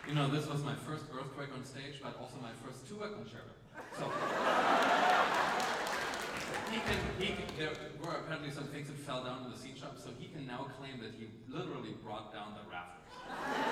You know, this was my first earthquake on stage, but also my first two-work on Cherub. So there were apparently some things that fell down in the scene shop, so he can now claim that he literally brought down the rafters.